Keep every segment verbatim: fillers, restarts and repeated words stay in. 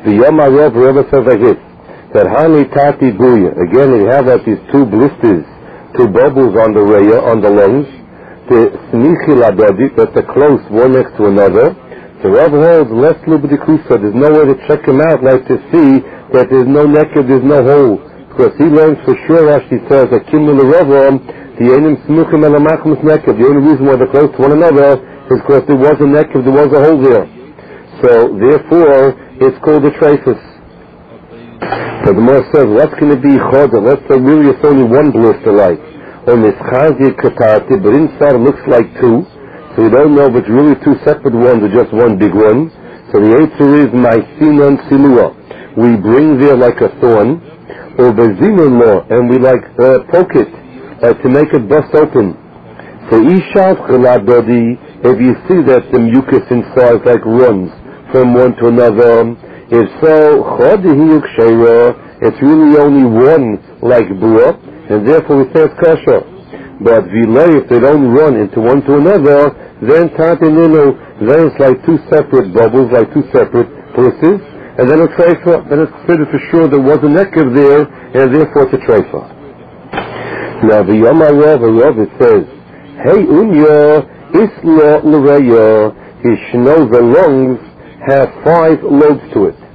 The Yom HaRov, Rebbe says like this, that Hani Tati Buya, again you have like these two blisters, two bubbles on the reya, on the lungs, the Smichi Ladodi, that they're close one next to another. The Rav holds less Lubdikusa, there's no way to check him out, like to see that there's no neked, there's no hole. Because he learns for sure, Rashi says, that Kimul Rav, the Einim Smuchim and Amachmus neked, the only reason why they're close to one another is because there was a neked, there was a hole there. So, therefore, it's called a trafus. So the Gemara says, what's going to be chodah? Let's say really it's only one blister like. On this chazi katati, but inside it looks like two. So you don't know if it's really two separate ones or just one big one. So the answer is mysinon silua. We bring there like a thorn, or bezinon law, and we like uh, poke it uh, to make it bust open. So ishav chiladodi, if you see that the mucus inside like runs from one to another, if so, it's really only one like bua, and therefore we say it's kosher. But vilay, if they don't run into one to another, then tatininu, then it's like two separate bubbles, like two separate pulses, and then a treifa, then it's considered for sure there was a nekev there, and therefore it's a treifa. Now the Yom HaRov, it says, Hey unya, isla l'reya, he knows the lungs have five lobes to it.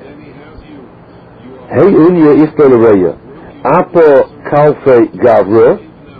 Hey unya isla l'reya, apa kalfe gavra,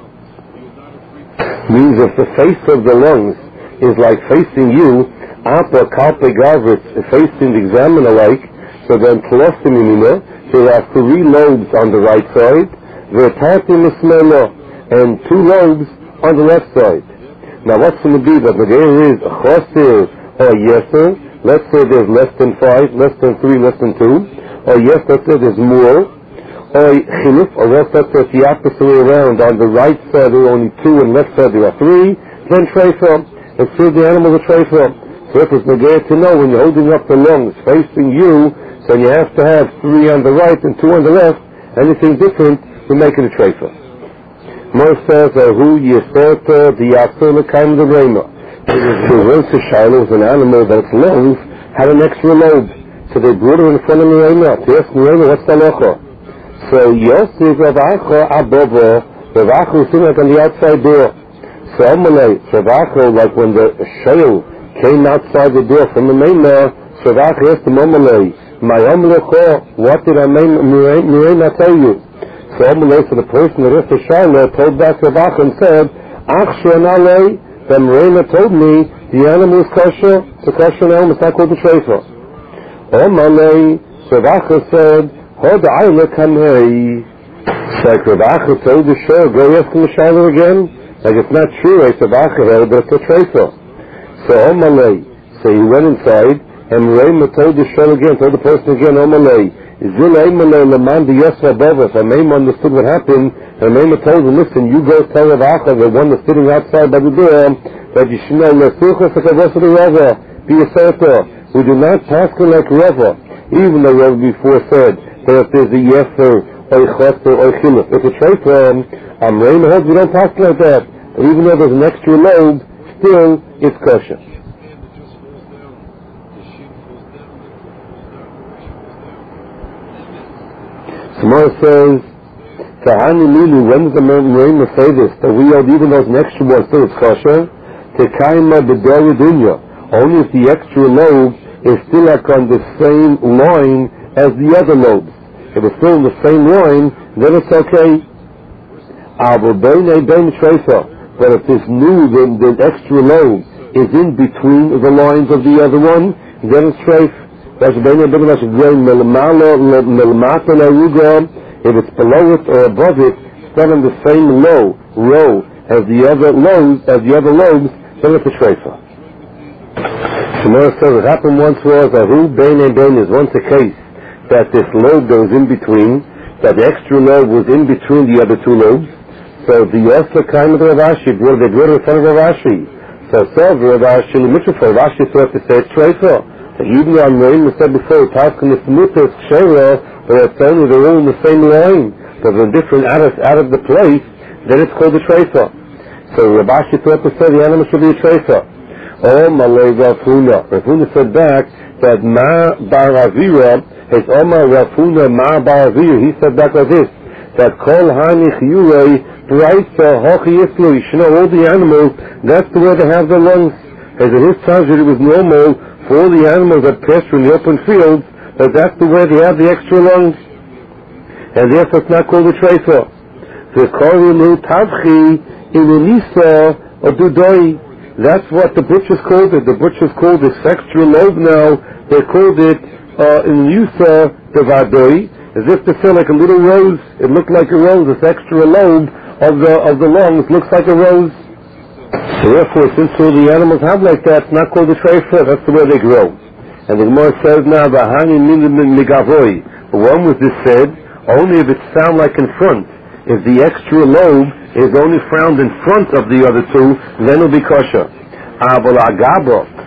means if the face of the lungs is like facing you, apa kalpe gavra, facing the examiner like, so then plostimimina, so you have three lobes on the right side, v'tatim ismela, and two lobes on the left side. Now what's going to be that the gear is chosir or yeser? Let's say there's less than five, less than three, less than two. Or yes, let's say there's more. Or chiluf, or else let's say it's the opposite way around. On the right side there are only two and left side there are three. Then treifa. Let's say the animal is treifa. So if it's negay to know when you're holding up the lungs facing you, so you have to have three on the right and two on the left. Anything different, we make it a treifa. More says, who yeserta the yasur l'kaim the rema. The Rosh Hashanah was an animal that its lungs had an extra lobe. So they brought it in front of Mirena to ask Mirena, what's the locha? So Yosef Rav Acha Abova, Rav Acha was sitting like on the outside door. So Amalei, Rav Acha, like when the shayl came outside the door from the Mirena, so Rav Acha asked him, Amalei, my Amalecha, what did I Mirena tell you? So Amalei, for the person that asked the shayla, told back Rav Acha and said, Ach Shanalei, the Mirena told me the animal is kosher, the kosher animal is not called the treifa. Omalei, so Rav Acha said, Hod Ayla Kamei. So Rav Acha told the show, go ask him the shayla again. Like it's not true, Rav Acha held that it's a treifa. So Omalei, so he went inside, and Mirena told the show again, told the person again, Omalei, Zil Eimalei Laman the Yosef Abova. If Ameima understood what happened, and Ameima told him, listen, you go tell Rav Acha, the one that's sitting outside by the door, that you should know, Lesuchas HaKavos of the Rava, be a sefer. We do not pass him like Rava, even though Rava before said that if there's a Yeser, or a Chosser, or a Chiluf, if it's a treifa, Ameima holds we don't pass like that. But even though there's an extra lobe, still, it's kosher. Samara says, Tahani Lulu, when does the Mirena say this? That we hold even those extra ones still it's kosher? Tekaima b'daya dunya. Only if the extra lobe is still like on the same line as the other lobes. If it's still in the same line, then it's okay. But if this new, the, the extra lobe is in between the lines of the other one, then it's treif. If it's below it or above it, it's not on the same low row as the other lobes, as the other lobes, then it's a treifa. Shemara says what happened once was a hu bein and bein is once a case that this lobe that was in between, that the extra lobe was in between the other two lobes. So the Yosef came to Rav Ashi, brought the brought in front of Rav Ashi. So so Rav Ashi, the mitzvah Rav Ashi thought to say it's treifa. So even though I'm we said before, Paskin is mutas kshera, but it's only they're all in the same line, but they're different out of out of the place, then it's called a treifa. So Rav Ashi thought to say the animal should be a treifa. Oh, Malay Rav Huna. Rav Huna said back that Ma Bar Avira is Omar Rav Huna Ma Bar Avira. He said back like this, that Kol Hani Chiyurei Braisa Hochi Yislu. You should know all the animals, that's the way they have their lungs. As in his time it was normal for all the animals that pasture in the open fields, that that's the way they have the extra lungs. And therefore it's not called a tracer. The Korilu Tavchi in the Nisa or Dudoi. That's what the butchers called it. The butchers called this extra lobe now. They called it uh, in Yusa the Vadoi, as if to say like a little rose. It looked like a rose. This extra lobe of the of the lungs looks like a rose. So therefore, since all the animals have like that, it's not called a treifa. That's the way they grow. And the Gemara says now, "V'hani min migavoi." When was this said? Only if it sound like in front. If the extra lobe is only found in front of the other two, then it'll be kosher. Abel agabo.